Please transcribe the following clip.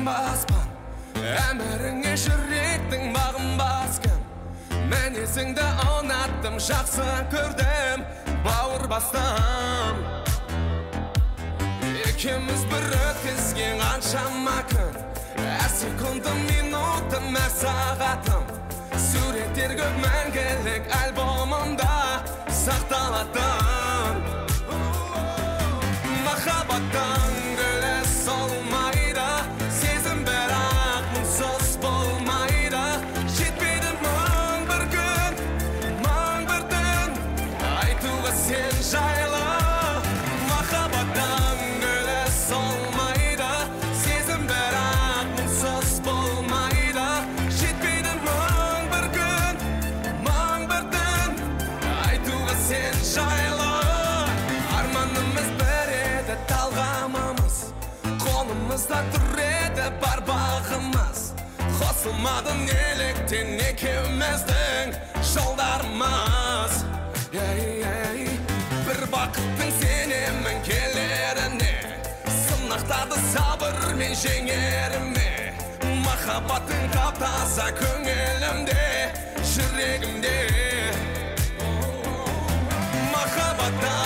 баспан әміріңе жүректің бағын басқан Мәнесіңді ұнаттым, жақсы көрдім бауыр бастам Екеміз бір өткізген қаншама күн Әр секундым, минутым, әр сағатым Суреттер көп мәңгілік альбомымда сақталатын Махаббаттың гүлі солмайды Сезім бірақ мұңсыз болмайды Жетпейді мың бір күн, мың бір түн Айтуға сен жайлы Махаббаттың гүлі солмайды Сезім бірақ мұңсыз болмайды Жетпейді мың бір күн, мың бір түн Айтуға сен жайлы Арманымыз бір еді талғамымыз Қолымызда тұр еді бар бағымыз Қосылмады неліктен екеуміздің жолдарымыз Бір бақыттың сенемін келеріне Сынақтарды сабырмен жеңеріме Махаббаттың таптаса көңілімде, жүрегімде Махаббаттың